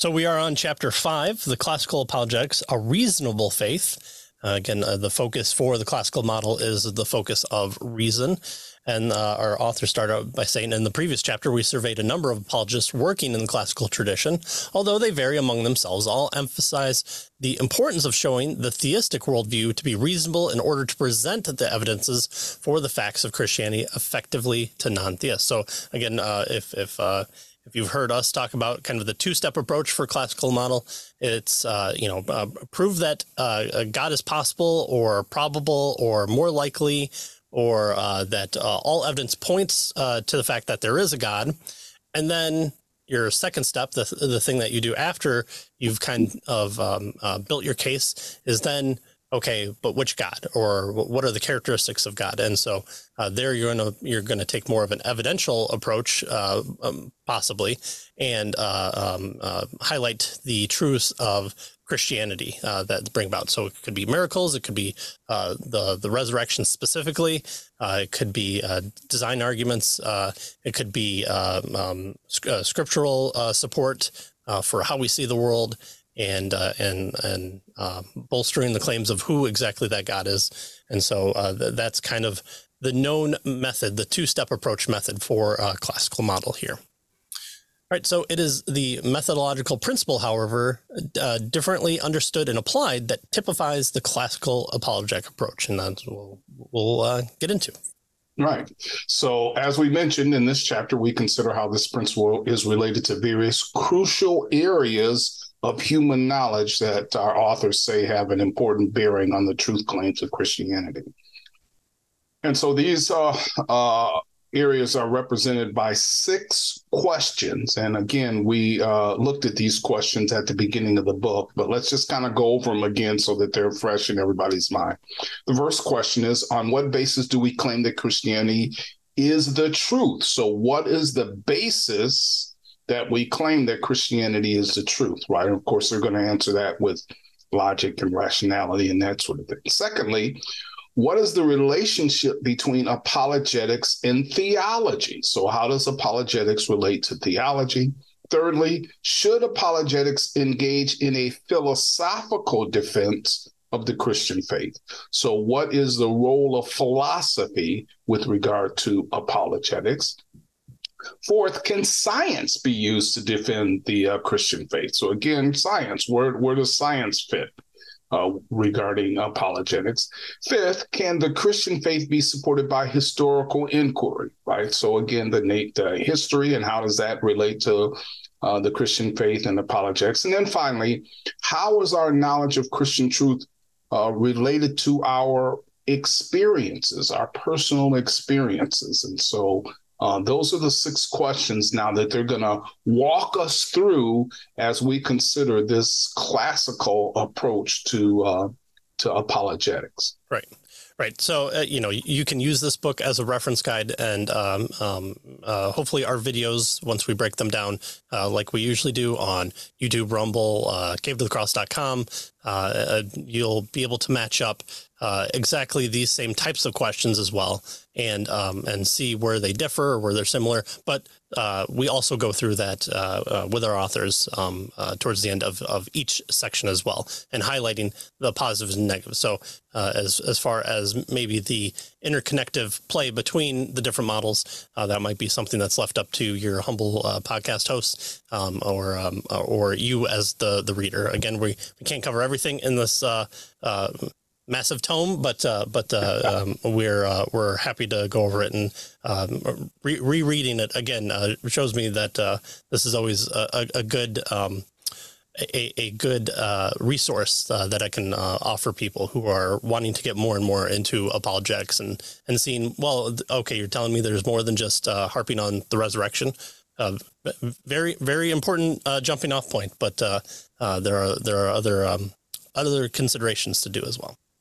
So we are on chapter 5, the classical apologetics, a reasonable faith. Again, the focus for the classical model is the focus of reason. And our author started out by saying in the previous chapter, we surveyed a number of apologists working in the classical tradition. Although they vary among themselves, all emphasize the importance of showing the theistic worldview to be reasonable in order to present the evidences for the facts of Christianity effectively to non-theists. So again, if you've heard us talk about kind of the two-step approach for classical model, it's, prove that God is possible or probable or more likely, or that all evidence points to the fact that there is a God. And then your second step, the thing that you do after you've kind of built your case, is then, okay, but which God, or what are the characteristics of God? And so there you're gonna take more of an evidential approach, possibly, and highlight the truths of Christianity that bring about. So it could be miracles, it could be the resurrection specifically, it could be design arguments, it could be scriptural support for how we see the world, and bolstering the claims of who exactly that God is. And so that's kind of the known method, the two-step approach method for classical model here. All right, so it is the methodological principle, however, differently understood and applied, that typifies the classical apologetic approach, and that's what we'll get into. Right. So as we mentioned in this chapter, we consider how this principle is related to various crucial areas of human knowledge that our authors say have an important bearing on the truth claims of Christianity. And so these areas are represented by 6 questions. And again, we looked at these questions at the beginning of the book, but let's just kind of go over them again so that they're fresh in everybody's mind. The first question is, on what basis do we claim that Christianity is the truth? So what is the basis that we claim that Christianity is the truth, right? And of course, they're going to answer that with logic and rationality and that sort of thing. Secondly, what is the relationship between apologetics and theology? So how does apologetics relate to theology? Thirdly, should apologetics engage in a philosophical defense of the Christian faith? So what is the role of philosophy with regard to apologetics? Fourth, can science be used to defend the Christian faith? So again, science, where does science fit regarding apologetics? Fifth, can the Christian faith be supported by historical inquiry, right? So again, the history and how does that relate to the Christian faith and apologetics? And then finally, how is our knowledge of Christian truth related to our experiences, our personal experiences? And so those are the 6 questions now that they're going to walk us through as we consider this classical approach to apologetics. Right. Right. So, you can use this book as a reference guide, and hopefully our videos, once we break them down, like we usually do on YouTube, Rumble, cavetotthecross.com, you'll be able to match up exactly these same types of questions as well, and see where they differ or where they're similar. But we also go through that with our authors towards the end of each section as well, and highlighting the positives and negatives. So as far as maybe the interconnective play between the different models, that might be something that's left up to your humble podcast host, or you as the reader. Again, we can't cover everything in this massive tome, but we're happy to go over it, and rereading it again shows me that this is always a good resource that I can offer people who are wanting to get more and more into apologetics and seeing, well, okay, you're telling me there's more than just harping on the resurrection. Very, very important jumping off point, but there are other considerations to do as well.